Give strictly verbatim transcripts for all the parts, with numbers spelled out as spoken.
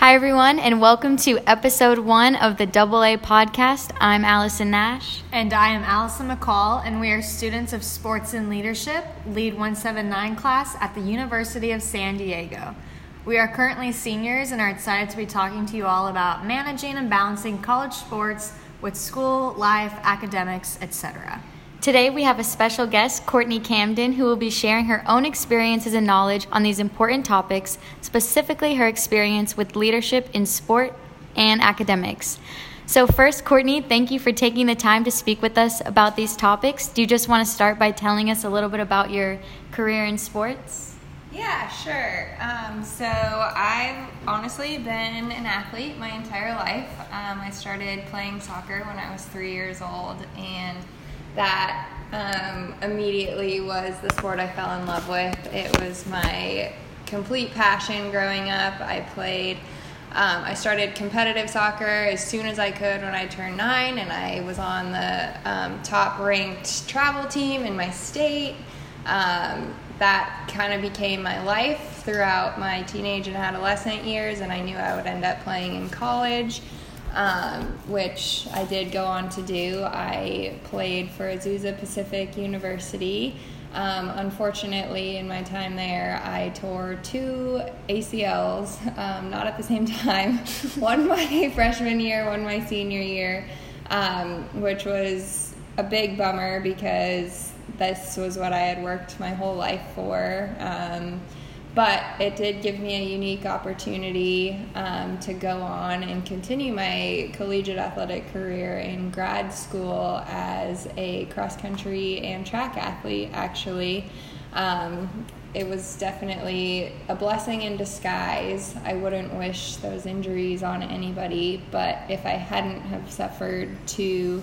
Hi, everyone, and welcome to episode one of the Double A podcast. I'm Allison Nash. And I am Allison McCall, and we are students of Sports and Leadership, Lead one seventy-nine class at the University of San Diego. We are currently seniors and are excited to be talking to you all about managing and balancing college sports with school, life, academics, et cetera. Today we have a special guest, Courtney Camden, who will be sharing her own experiences and knowledge on these important topics, specifically her experience with leadership in sport and academics. So first, Courtney, thank you for taking the time to speak with us about these topics. Do you just want to start by telling us a little bit about your career in sports? Yeah, sure. Um, so I've honestly been an athlete my entire life. Um, I started playing soccer when I was three years old, and that um, immediately was the sport I fell in love with. It was my complete passion growing up. I played, um, I started competitive soccer as soon as I could when I turned nine, and I was on the um, top ranked travel team in my state. Um, that kind of became my life throughout my teenage and adolescent years, and I knew I would end up playing in college. Um, which I did go on to do. I played for Azusa Pacific University. Um, unfortunately, in my time there, I tore two A C Ls, um, not at the same time. One my freshman year, one my senior year, um, which was a big bummer because this was what I had worked my whole life for. Um, But it did give me a unique opportunity um, to go on and continue my collegiate athletic career in grad school as a cross-country and track athlete, actually. Um, it was definitely a blessing in disguise. I wouldn't wish those injuries on anybody, but if I hadn't have suffered two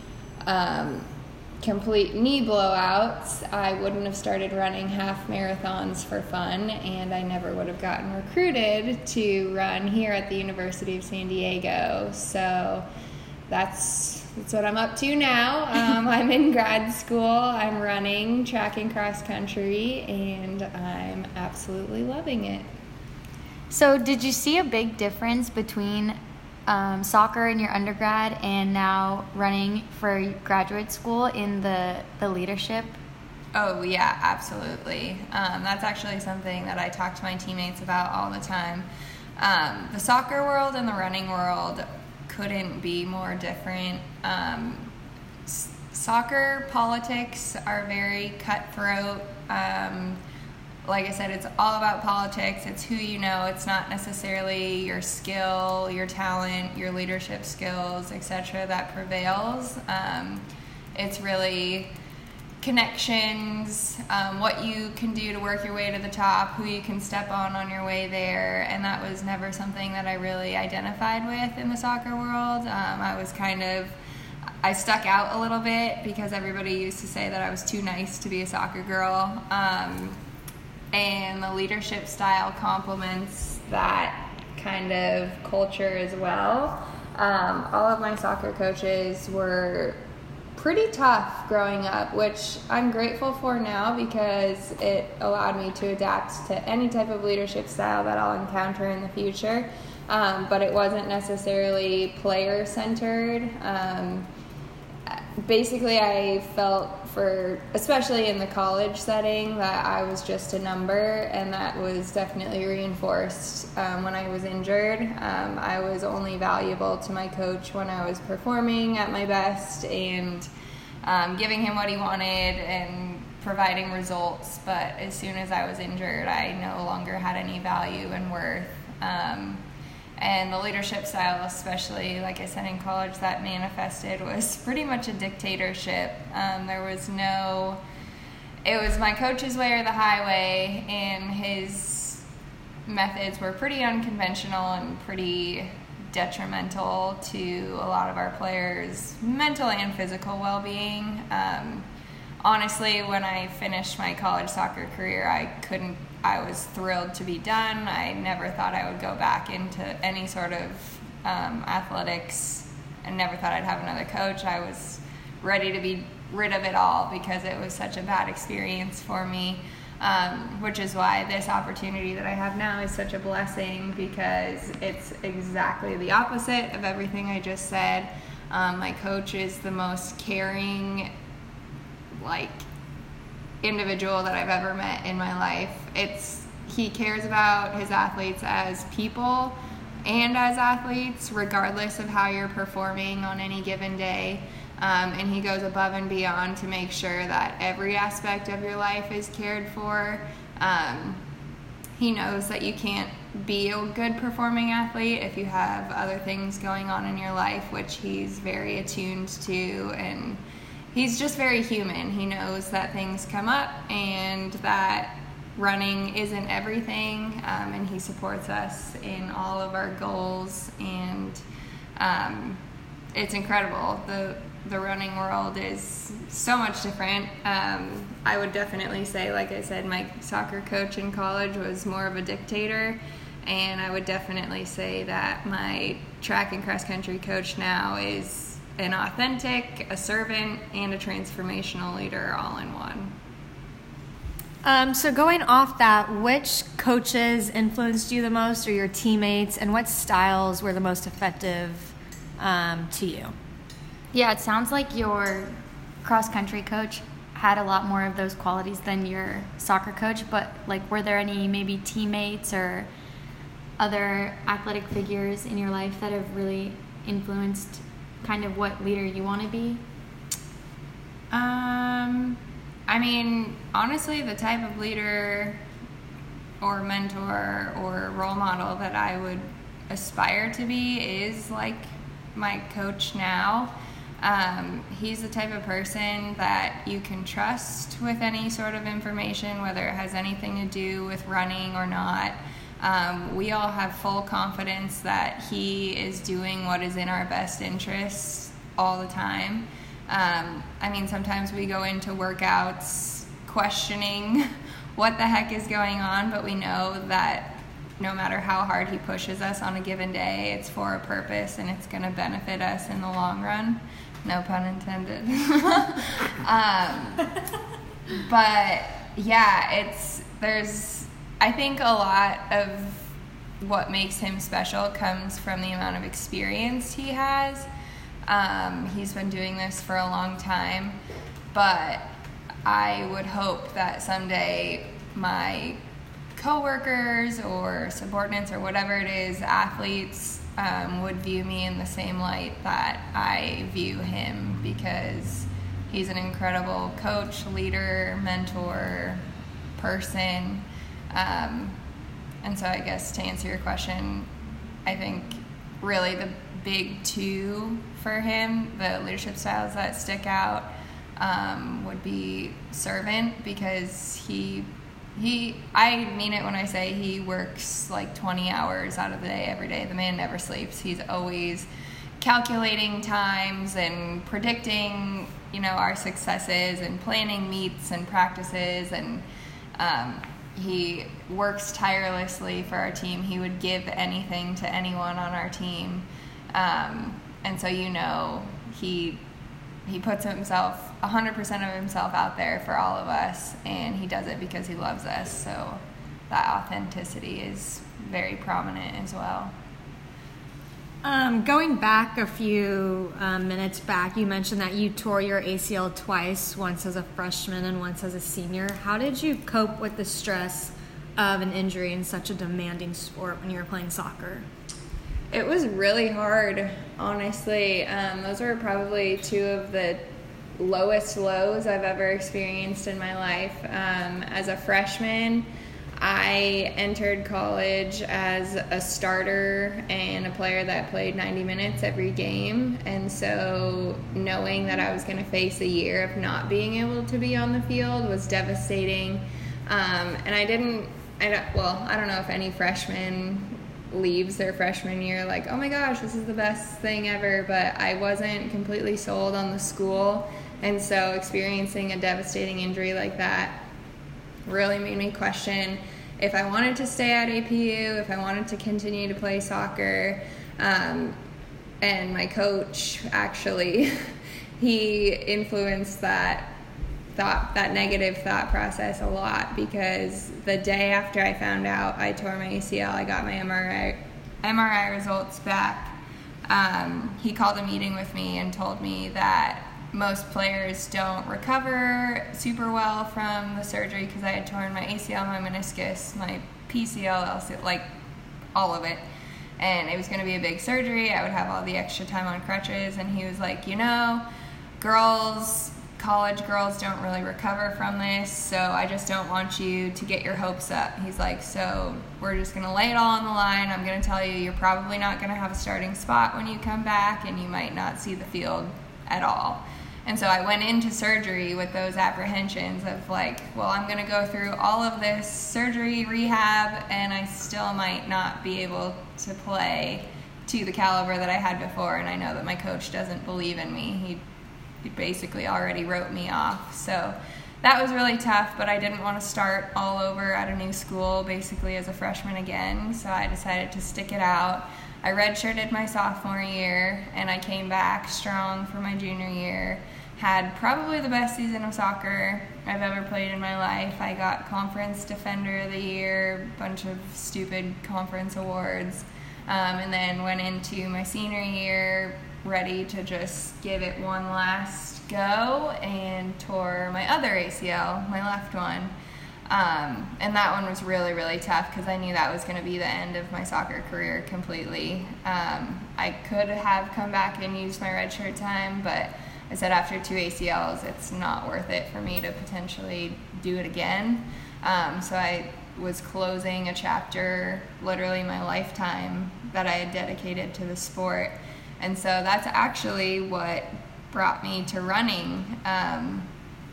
um, complete knee blowouts, I wouldn't have started running half marathons for fun, and I never would have gotten recruited to run here at the University of San Diego. So that's that's what I'm up to now. Um, I'm in grad school. I'm running track and cross country, and I'm absolutely loving it. So did you see a big difference between Um, soccer in your undergrad and now running for graduate school in the, the leadership? Oh, yeah, absolutely. Um, that's actually something that I talk to my teammates about all the time. Um, the soccer world and the running world couldn't be more different. Um, s- soccer politics are very cutthroat. Um, Like I said, it's all about politics. It's who you know. It's not necessarily your skill, your talent, your leadership skills, et cetera that prevails. Um, it's really connections, um, what you can do to work your way to the top, who you can step on on your way there, and that was never something that I really identified with in the soccer world. Um, I was kind of, I stuck out a little bit because everybody used to say that I was too nice to be a soccer girl. Um, And the leadership style complements that kind of culture as well. Um, all of my soccer coaches were pretty tough growing up, which I'm grateful for now because it allowed me to adapt to any type of leadership style that I'll encounter in the future. Um, but it wasn't necessarily player-centered. Um, basically, I felt for, especially in the college setting, that I was just a number, and that was definitely reinforced um, when I was injured. Um, I was only valuable to my coach when I was performing at my best and um, giving him what he wanted and providing results, but as soon as I was injured, I no longer had any value and worth. Um, And the leadership style, especially, like I said, in college, that manifested was pretty much a dictatorship. Um, there was no, it was my coach's way or the highway, and his methods were pretty unconventional and pretty detrimental to a lot of our players' mental and physical well-being. Um, honestly, when I finished my college soccer career, I couldn't I was thrilled to be done. I never thought I would go back into any sort of um, athletics. I never thought I'd have another coach. I was ready to be rid of it all because it was such a bad experience for me. Um, which is why this opportunity that I have now is such a blessing, because it's exactly the opposite of everything I just said. Um, my coach is the most caring, like, individual that I've ever met in my life. It's he cares about his athletes as people and as athletes, regardless of how you're performing on any given day. Um, and he goes above and beyond to make sure that every aspect of your life is cared for. Um, he knows that you can't be a good performing athlete if you have other things going on in your life, which he's very attuned to, and he's just very human. He knows that things come up and that running isn't everything, um, and he supports us in all of our goals, and um, it's incredible. The the running world is so much different. Um, I would definitely say, like I said, my soccer coach in college was more of a dictator, and I would definitely say that my track and cross country coach now is an authentic, a servant, and a transformational leader all in one. Um, so going off that, which coaches influenced you the most, or your teammates, and what styles were the most effective um, to you? Yeah, it sounds like your cross-country coach had a lot more of those qualities than your soccer coach, but, like, were there any maybe teammates or other athletic figures in your life that have really influenced kind of what leader you want to be? Um, I mean, honestly, the type of leader or mentor or role model that I would aspire to be is like my coach now. Um, he's the type of person that you can trust with any sort of information, whether it has anything to do with running or not. Um, we all have full confidence that he is doing what is in our best interests all the time. Um, I mean, sometimes we go into workouts questioning what the heck is going on, but we know that no matter how hard he pushes us on a given day, it's for a purpose and it's going to benefit us in the long run. No pun intended. um, but yeah, it's, there's, I think a lot of what makes him special comes from the amount of experience he has. Um, he's been doing this for a long time, but I would hope that someday my coworkers or subordinates or whatever it is, athletes, um, would view me in the same light that I view him, because he's an incredible coach, leader, mentor, person. Um, and so I guess to answer your question, I think really the big two for him, the leadership styles that stick out, um, would be servant, because he he I mean it when I say he works like twenty hours out of the day every day. The man never sleeps. He's always calculating times and predicting, you know, our successes and planning meets and practices, and um, he works tirelessly for our team. He would give anything to anyone on our team. Um, and so, you know, he he puts himself, one hundred percent of himself out there for all of us, and he does it because he loves us. So that authenticity is very prominent as well. Um, going back a few um, minutes back, you mentioned that you tore your A C L twice, once as a freshman and once as a senior. How did you cope with the stress of an injury in such a demanding sport when you were playing soccer? It was really hard, honestly. Um, those were probably two of the lowest lows I've ever experienced in my life. Um, as a freshman, I entered college as a starter and a player that played ninety minutes every game. And so knowing that I was going to face a year of not being able to be on the field was devastating. Um, and I didn't, I don't, well, I don't know if any freshman leaves their freshman year like, oh my gosh, this is the best thing ever, but I wasn't completely sold on the school, and so experiencing a devastating injury like that really made me question if I wanted to stay at A P U, if I wanted to continue to play soccer. Um, and my coach, actually, he influenced that thought that negative thought process a lot, because the day after I found out I tore my A C L, I got my M R I M R I results back. Um, he called a meeting with me and told me that most players don't recover super well from the surgery, because I had torn my A C L, my meniscus, my P C L, L C L, like all of it. And it was going to be a big surgery. I would have all the extra time on crutches. And he was like, you know, girls, college girls don't really recover from this, so I just don't want you to get your hopes up. He's like, so we're just going to lay it all on the line. I'm going to tell you you're probably not going to have a starting spot when you come back, and you might not see the field at all. And so I went into surgery with those apprehensions of like, well, I'm going to go through all of this surgery, rehab, and I still might not be able to play to the caliber that I had before. And I know that my coach doesn't believe in me. He, he basically already wrote me off. So that was really tough, but I didn't want to start all over at a new school, basically as a freshman again. So I decided to stick it out. I redshirted my sophomore year, and I came back strong for my junior year. Had probably the best season of soccer I've ever played in my life. I got Conference Defender of the Year, a bunch of stupid conference awards, um, and then went into my senior year ready to just give it one last go, and tore my other A C L, my left one. Um, and that one was really, really tough, because I knew that was going to be the end of my soccer career completely. Um, I could have come back and used my redshirt time, but I said after two A C Ls, it's not worth it for me to potentially do it again. Um, so I was closing a chapter, literally my lifetime, that I had dedicated to the sport. And so that's actually what brought me to running. Um,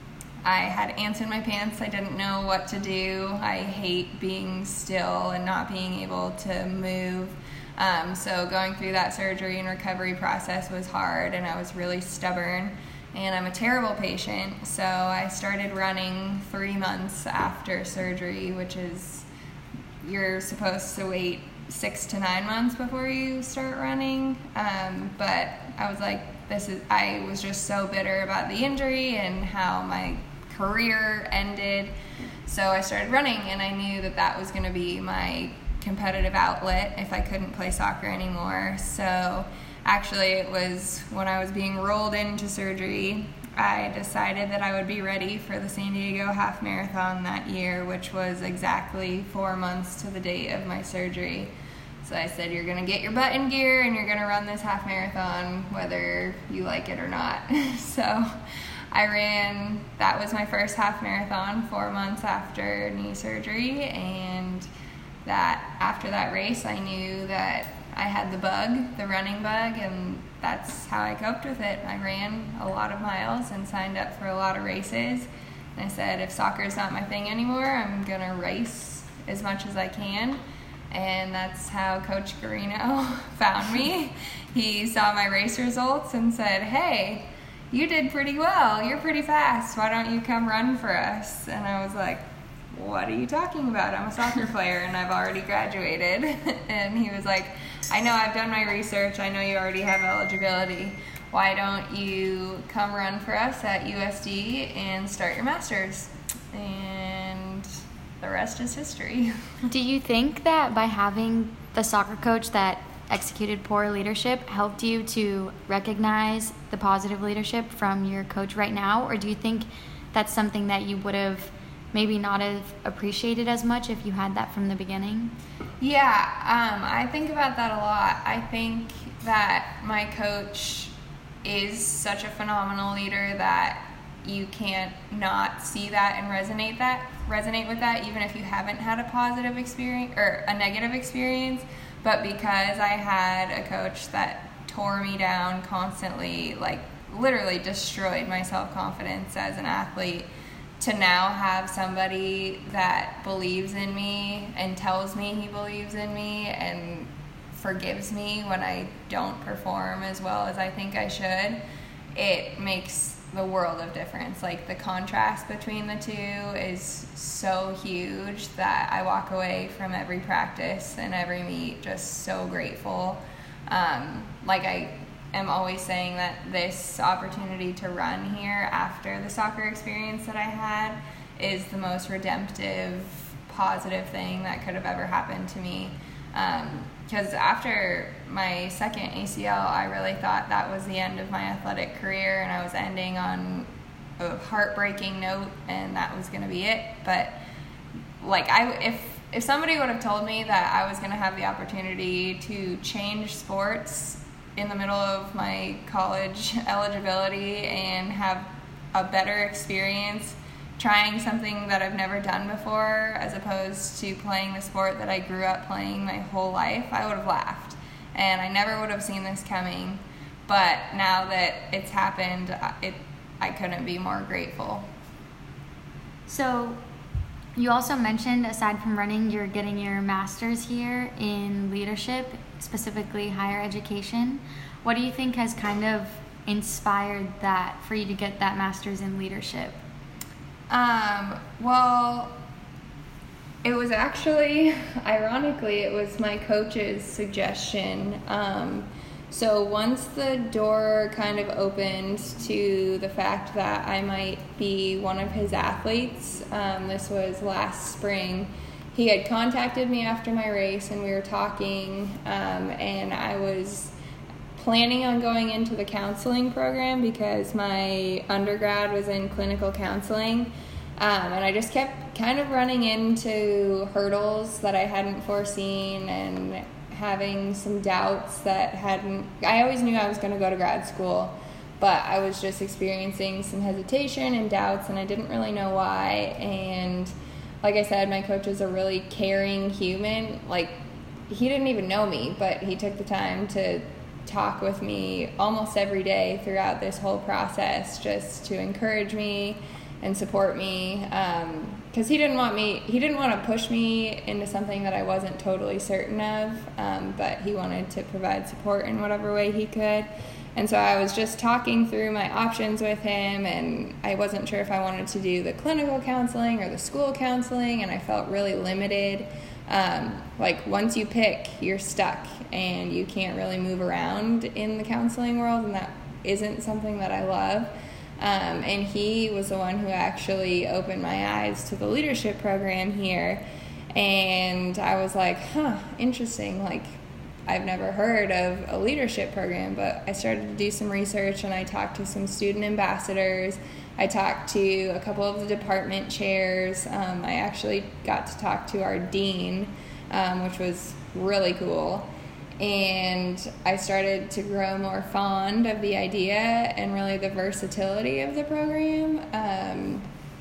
I had ants in my pants. I didn't know what to do. I hate being still and not being able to move. Um, so going through that surgery and recovery process was hard, and I was really stubborn, and I'm a terrible patient. So I started running three months after surgery, which is, you're supposed to wait six to nine months before you start running. Um, but I was like, this is, I was just so bitter about the injury and how my career ended. So I started running, and I knew that that was going to be my competitive outlet if I couldn't play soccer anymore. So actually it was when I was being rolled into surgery, I decided that I would be ready for the San Diego half marathon that year, which was exactly four months to the date of my surgery. So I said, you're going to get your butt in gear and you're going to run this half marathon whether you like it or not. So I ran, that was my first half marathon four months after knee surgery, and that after that race I knew that I had the bug, the running bug, and that's how I coped with it. I ran a lot of miles and signed up for a lot of races, and I said, if soccer is not my thing anymore, I'm gonna race as much as I can. And that's how Coach Garino found me. He saw my race results and said, hey, you did pretty well, you're pretty fast, why don't you come run for us? And I was like, what are you talking about? I'm a soccer player and I've already graduated. And he was like, I know, I've done my research, I know you already have eligibility. Why don't you come run for us at U S D and start your master's? And the rest is history. Do you think that by having the soccer coach that executed poor leadership helped you to recognize the positive leadership from your coach right now? Or do you think that's something that you would have maybe not have appreciated as much if you had that from the beginning? Yeah, um, I think about that a lot. I think that my coach is such a phenomenal leader that you can't not see that and resonate that resonate with that, even if you haven't had a positive experience or a negative experience. But because I had a coach that tore me down constantly, like literally destroyed my self-confidence as an athlete, to now have somebody that believes in me and tells me he believes in me and forgives me when I don't perform as well as I think I should, it makes the world of difference. Like, the contrast between the two is so huge that I walk away from every practice and every meet just so grateful. Um, like I am always saying that this opportunity to run here after the soccer experience that I had is the most redemptive, positive thing that could have ever happened to me. Because um, after my second A C L, I really thought that was the end of my athletic career, and I was ending on a heartbreaking note, and that was going to be it. But like, I if if somebody would have told me that I was going to have the opportunity to change sports in the middle of my college eligibility and have a better experience trying something that I've never done before as opposed to playing the sport that I grew up playing my whole life, I would have laughed. And I never would have seen this coming. But now that it's happened, it I couldn't be more grateful. So you also mentioned, aside from running, you're getting your master's here in leadership, specifically higher education. What do you think has kind of inspired that for you to get that master's in leadership? Um, well, it was actually, ironically, it was my coach's suggestion. Um, so once the door kind of opened to the fact that I might be one of his athletes, um, this was last spring, he had contacted me after my race and we were talking, um, and I was planning on going into the counseling program because my undergrad was in clinical counseling, um, and I just kept kind of running into hurdles that I hadn't foreseen and having some doubts that hadn't, I always knew I was going to go to grad school, but I was just experiencing some hesitation and doubts, and I didn't really know why. And like I said, my coach is a really caring human. Like, he didn't even know me, but he took the time to talk with me almost every day throughout this whole process, just to encourage me and support me, um, because he didn't want me he didn't want to push me into something that I wasn't totally certain of, um, but he wanted to provide support in whatever way he could. And so I was just talking through my options with him, and I wasn't sure if I wanted to do the clinical counseling or the school counseling, and I felt really limited. Um, like, once you pick, you're stuck, and you can't really move around in the counseling world, and that isn't something that I love. Um, and he was the one who actually opened my eyes to the leadership program here, and I was like, huh, interesting, like, I've never heard of a leadership program. But I started to do some research, and I talked to some student ambassadors. I talked to a couple of the department chairs. Um, I actually got to talk to our dean, um, which was really cool. And I started to grow more fond of the idea and really the versatility of the program. Um,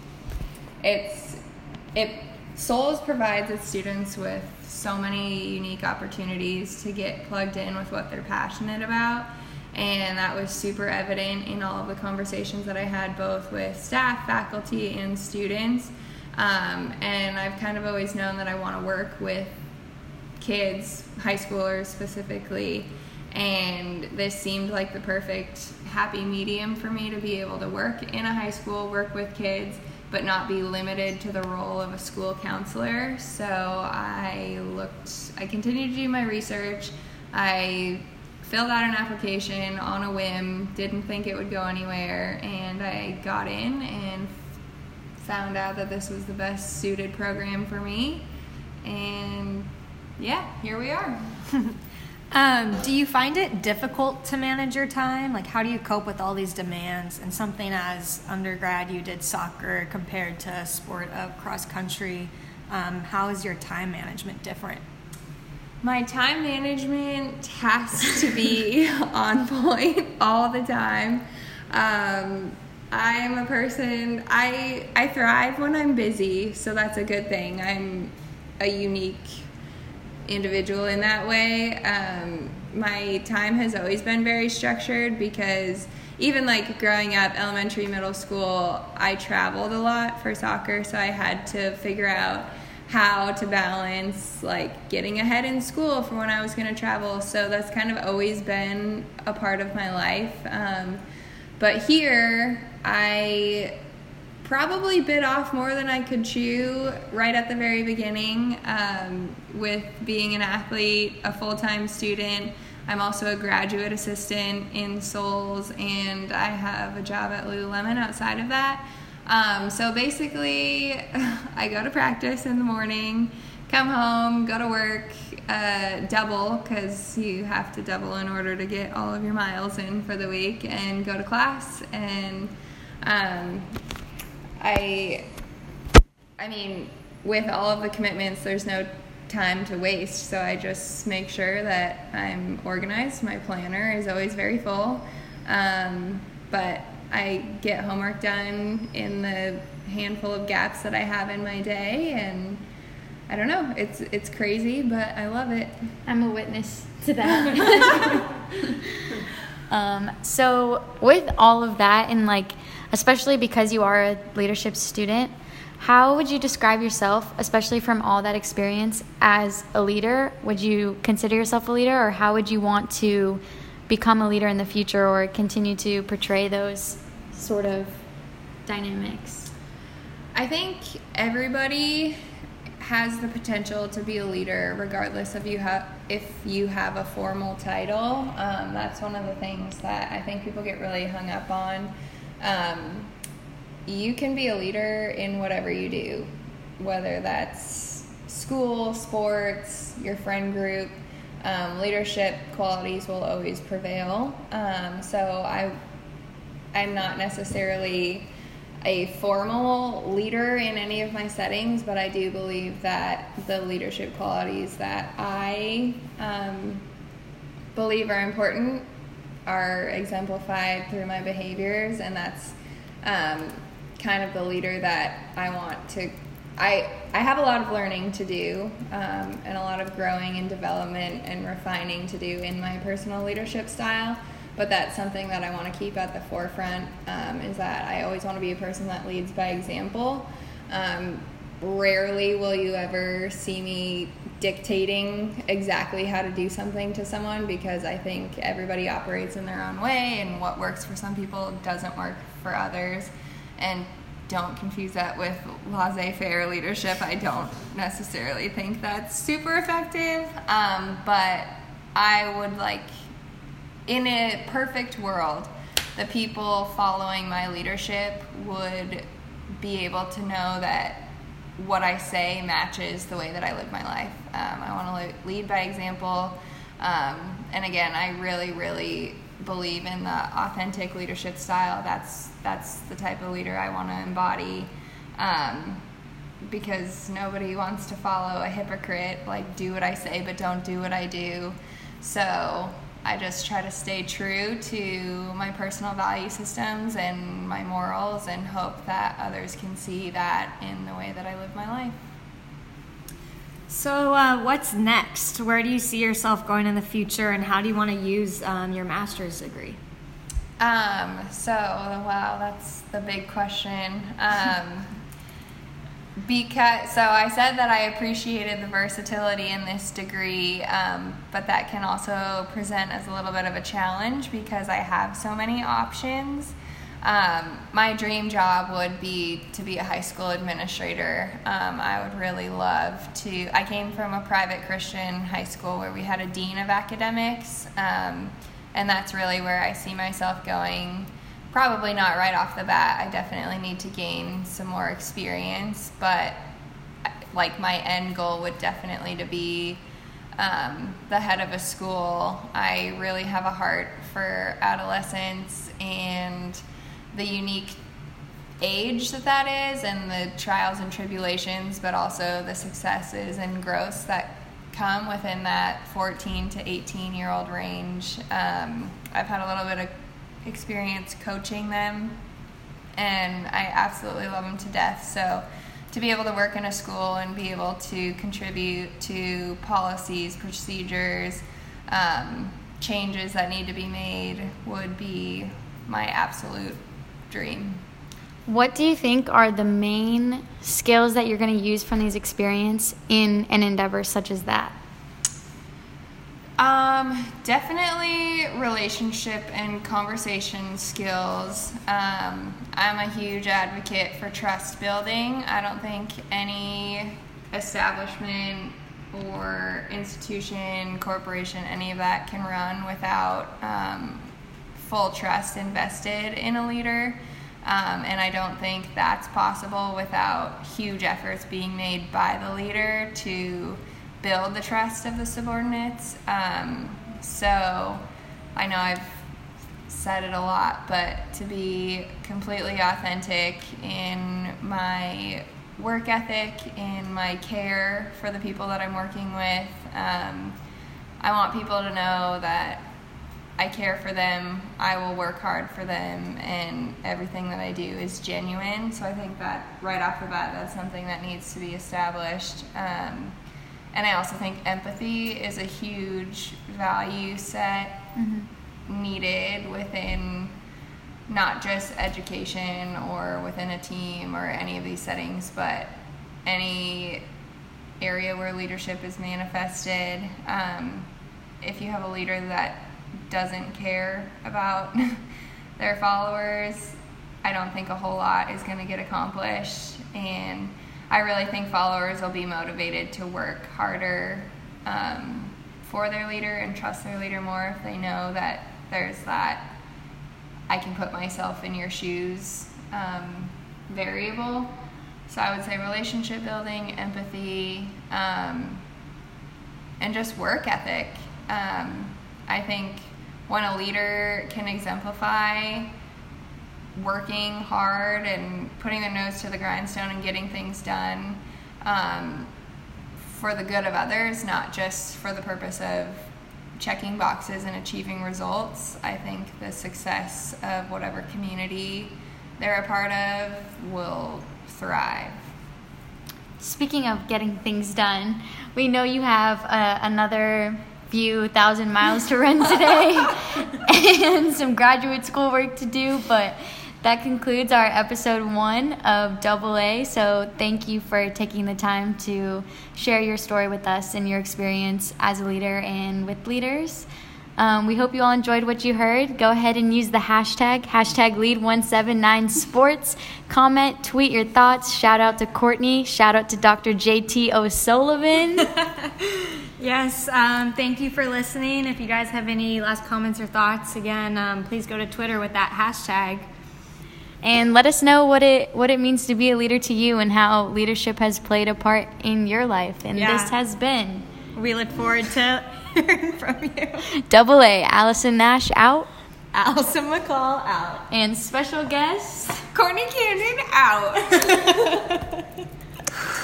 it's it Souls provides its students with so many unique opportunities to get plugged in with what they're passionate about. And that was super evident in all of the conversations that I had, both with staff, faculty, and students. Um, and I've kind of always known that I want to work with kids, high schoolers specifically, and this seemed like the perfect happy medium for me to be able to work in a high school, work with kids, but not be limited to the role of a school counselor. So I looked, I continued to do my research. I filled out an application on a whim, didn't think it would go anywhere, and I got in and found out that this was the best suited program for me. And yeah, here we are. um, do you find it difficult to manage your time? Like, how do you cope with all these demands? And something as undergrad, you did soccer compared to a sport of cross country. Um, how is your time management different? My time management has to be on point all the time. Um, I am a person, I I thrive when I'm busy, so that's a good thing. I'm a unique individual in that way. Um, my time has always been very structured because even like growing up, elementary, middle school, I traveled a lot for soccer, so I had to figure out how to balance like getting ahead in school for when I was going to travel. So that's kind of always been a part of my life. Um, but here, I probably bit off more than I could chew right at the very beginning, um, with being an athlete, a full-time student, I'm also a graduate assistant in Souls, and I have a job at Lululemon outside of that. Um, so basically, I go to practice in the morning, come home, go to work, uh, double, because you have to double in order to get all of your miles in for the week, and go to class. And um, I, I mean, with all of the commitments, there's no time to waste, so I just make sure that I'm organized. My planner is always very full, um, but I get homework done in the handful of gaps that I have in my day, and I don't know, it's it's crazy, but I love it. I'm a witness to that. um, so with all of that, and like especially because you are a leadership student, how would you describe yourself, especially from all that experience, as a leader? Would you consider yourself a leader, or how would you want to become a leader in the future, or continue to portray those sort of dynamics? I think everybody has the potential to be a leader, regardless of you have if you have a formal title. Um, that's one of the things that I think people get really hung up on. Um, You can be a leader in whatever you do, whether that's school, sports, your friend group. Um, leadership qualities will always prevail. Um, so I, I'm not necessarily a formal leader in any of my settings, but I do believe that the leadership qualities that I um, believe are important are exemplified through my behaviors, and that's um, kind of the leader that I want to. I I have a lot of learning to do, um, and a lot of growing and development and refining to do in my personal leadership style, but that's something that I want to keep at the forefront, um, is that I always want to be a person that leads by example. Um, rarely will you ever see me dictating exactly how to do something to someone, because I think everybody operates in their own way, and what works for some people doesn't work for others. And don't confuse that with laissez-faire leadership. I don't necessarily think that's super effective, um, but I would like, in a perfect world, the people following my leadership would be able to know that what I say matches the way that I live my life. Um, I want to lead by example, um, and again, I really, really believe in the authentic leadership style. That's that's the type of leader I want to embody, um, because nobody wants to follow a hypocrite, like do what I say but don't do what I do. So I just try to stay true to my personal value systems and my morals, and hope that others can see that in the way that I live my life. So uh, what's next? Where do you see yourself going in the future, and how do you want to use um, your master's degree? Um, so, wow, that's the big question. Um, because, so I said that I appreciated the versatility in this degree, um, but that can also present as a little bit of a challenge because I have so many options. Um, my dream job would be to be a high school administrator. Um, I would really love to. I came from a private Christian high school where we had a dean of academics, um, and that's really where I see myself going. Probably not right off the bat. I definitely need to gain some more experience, but like my end goal would definitely to be um, the head of a school. I really have a heart for adolescents and the unique age that that is, and the trials and tribulations, but also the successes and growths that come within that fourteen to eighteen year old range. Um, I've had a little bit of experience coaching them, and I absolutely love them to death. So to be able to work in a school and be able to contribute to policies, procedures, um, changes that need to be made would be my absolute dream. What do you think are the main skills that you're going to use from these experience in an endeavor such as that? Um, definitely relationship and conversation skills. Um, I'm a huge advocate for trust building. I don't think any establishment or institution, corporation, any of that can run without um, full trust invested in a leader. Um, and I don't think that's possible without huge efforts being made by the leader to build the trust of the subordinates. Um, so I know I've said it a lot, but to be completely authentic in my work ethic, in my care for the people that I'm working with, um, I want people to know that I care for them, I will work hard for them, and everything that I do is genuine. So I think that right off the bat, that's something that needs to be established. Um, and I also think empathy is a huge value set mm-hmm. needed within not just education or within a team or any of these settings, but any area where leadership is manifested. Um, if you have a leader that doesn't care about their followers, I don't think a whole lot is going to get accomplished. And I really think followers will be motivated to work harder um, for their leader and trust their leader more if they know that there's that I can put myself in your shoes um, variable. So I would say relationship building, empathy, um, and just work ethic. Um, I think when a leader can exemplify working hard and putting their nose to the grindstone and getting things done um, for the good of others, not just for the purpose of checking boxes and achieving results, I think the success of whatever community they're a part of will thrive. Speaking of getting things done, we know you have uh, another few thousand miles to run today and some graduate school work to do, but that concludes our episode one of Double A. So thank you for taking the time to share your story with us and your experience as a leader and with leaders. Um, we hope you all enjoyed what you heard. Go ahead and use the hashtag, hashtag lead one seven nine sports. Comment, tweet your thoughts. Shout out to Courtney. Shout out to Doctor J T O'Sullivan. Yes, um, thank you for listening. If you guys have any last comments or thoughts, again, um, please go to Twitter with that hashtag. And let us know what it what it means to be a leader to you and how leadership has played a part in your life. And yeah. This has been. We look forward to hearing from you. Double A, Allison Nash out. Allison McCall out. And special guest, Courtney Camden out.